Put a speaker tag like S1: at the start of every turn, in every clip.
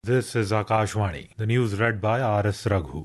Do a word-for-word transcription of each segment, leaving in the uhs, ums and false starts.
S1: This is Akashvani. The news read by R S Raghu.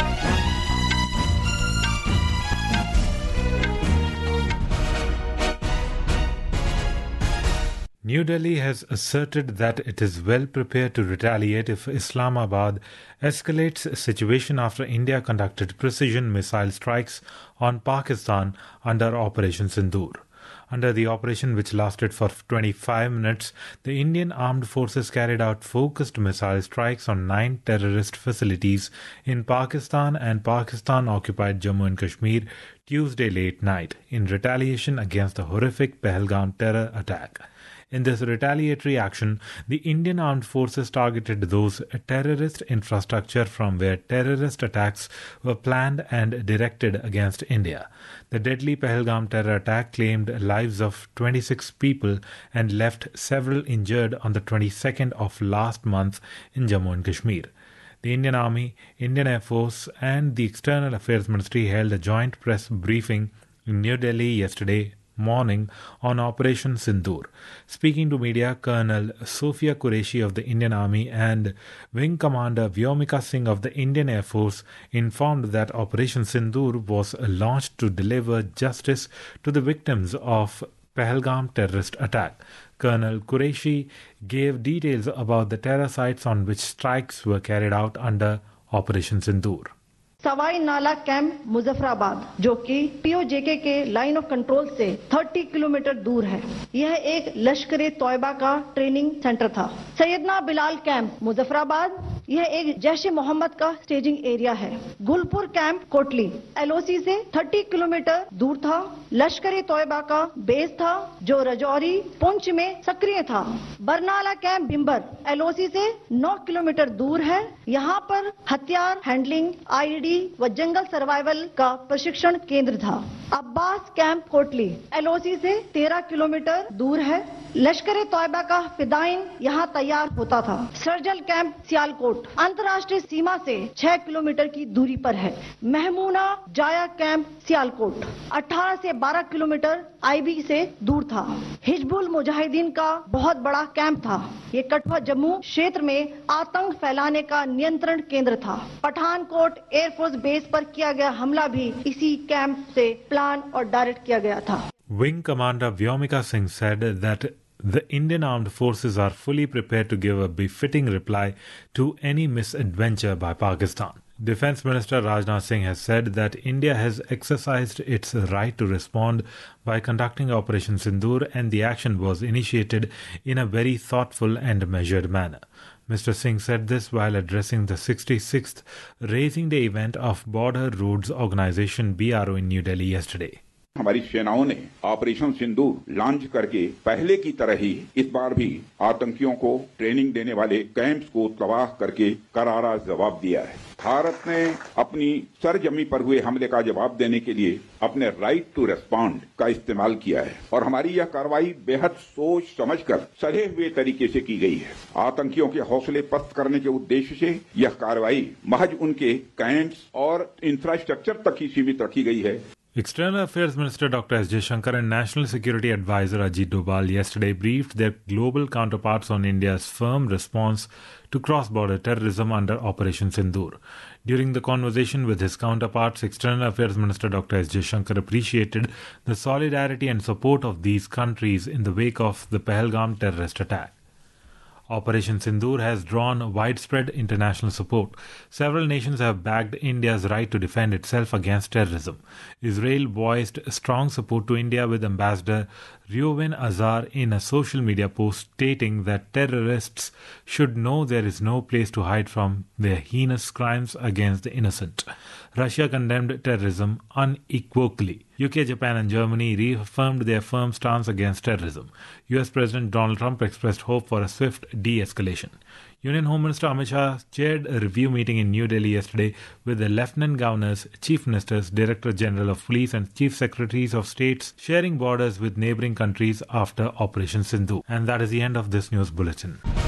S1: New Delhi has asserted that it is well prepared to retaliate if Islamabad escalates the situation after India conducted precision missile strikes on Pakistan under Operation Sindoor. Under the operation, which lasted for twenty-five minutes, the Indian Armed Forces carried out focused missile strikes on nine terrorist facilities in Pakistan and Pakistan-occupied Jammu and Kashmir Tuesday late night in retaliation against the horrific Pahalgam terror attack. In this retaliatory action, the Indian Armed Forces targeted those terrorist infrastructure from where terrorist attacks were planned and directed against India. The deadly Pahalgam terror attack claimed lives of twenty-six people and left several injured on the twenty-second of last month in Jammu and Kashmir. The Indian Army, Indian Air Force and the External Affairs Ministry held a joint press briefing in New Delhi yesterday morning on Operation Sindoor. Speaking to media, Colonel Sophia Qureshi of the Indian Army and Wing Commander Vyomika Singh of the Indian Air Force informed that Operation Sindoor was launched to deliver justice to the victims of Pahalgam terrorist attack. Colonel Qureshi gave details about the terror sites on which strikes were carried out under Operation Sindoor.
S2: Sawai नाला camp Muzaffarabad जो कि PoJK के line of control से तीस kilometre दूर है, यह एक लश्कर ए तौयबा का ट्रेनिंग सेंटर था। सैयदना बिलाल कैंप मुजफ्फराबाद, यह एक जैश ए मोहम्मद का स्टेजिंग एरिया है। गुलपुर कैंप कोटली एलओसी से तीस किलोमीटर दूर था। लश्कर ए तौयबा का बेस था जो रजौरी पुंछ में सक्रिय था। बरनाला कैंप भिम्बर एलओसी से नौ किलोमीटर दूर है। यहाँ पर हथियार हैंडलिंग, आईडी व जंगल सर्वाइवल का प्रशिक्षण केंद्र था। अब्बास कैंप कोटली एलओसी से तेरह किलोमीटर दूर है। लश्कर ए तौयबा का फिदाइन यहाँ तैयार होता था। सर्जल कैंप सियालकोट अंतर्राष्ट्रीय सीमा से छह किलोमीटर की दूरी पर है। महमूना जाया कैंप सियालकोट अठारह से बारह किलोमीटर आईबी से दूर था। हिजबुल मुजाहिदीन का बहुत बड़ा कैंप था। ये कठुआ जम्मू क्षेत्र में आतंक फैलाने का नियंत्रण केंद्र था। पठानकोट एयरफोर्स बेस पर किया गया हमला भी इसी कैंप से प्लान और डायरेक्ट किया गया था।
S1: Wing Commander Vyomika Singh said that the Indian Armed Forces are fully prepared to give a befitting reply to any misadventure by Pakistan. Defence Minister Rajnath Singh has said that India has exercised its right to respond by conducting Operation Sindoor, and the action was initiated in a very thoughtful and measured manner. Mister Singh said this while addressing the sixty-sixth Raising Day event of Border Roads Organisation B R O in New Delhi yesterday.
S3: हमारी सेनाओं ने operation सिंदूर launch करके पहले की तरह ही इस बार भी आतंकियों को ट्रेनिंग देने वाले कैंप्स को तबाह करके करारा जवाब दिया है। भारत ने अपनी सरजमी पर हुए हमले का जवाब देने के लिए अपने राइट टू रेस्पॉन्ड का इस्तेमाल किया है और हमारी यह कार्रवाई बेहद सोच समझकर सधे हुए तरीके से की गई है। आतंकियों के हौसले पस्त करने के उद्देश्य से यह कार्रवाई महज उनके कैंप्स और इंफ्रास्ट्रक्चर तक ही सीमित रखी गई है।
S1: External Affairs Minister Doctor S Jaishankar and National Security Advisor Ajit Doval yesterday briefed their global counterparts on India's firm response to cross-border terrorism under Operation Sindoor. During the conversation with his counterparts, External Affairs Minister Doctor S Jaishankar appreciated the solidarity and support of these countries in the wake of the Pahalgam terrorist attack. Operation Sindoor has drawn widespread international support. Several nations have backed India's right to defend itself against terrorism. Israel voiced strong support to India, with Ambassador Reuven Azar in a social media post stating that terrorists should know there is no place to hide from their heinous crimes against the innocent. Russia condemned terrorism unequivocally. U K, Japan and Germany reaffirmed their firm stance against terrorism. U S President Donald Trump expressed hope for a swift de-escalation. Union Home Minister Amit Shah chaired a review meeting in New Delhi yesterday with the Lieutenant Governors, Chief Ministers, Director General of Police and Chief Secretaries of States sharing borders with neighbouring countries after Operation Sindoor. And that is the end of this news bulletin.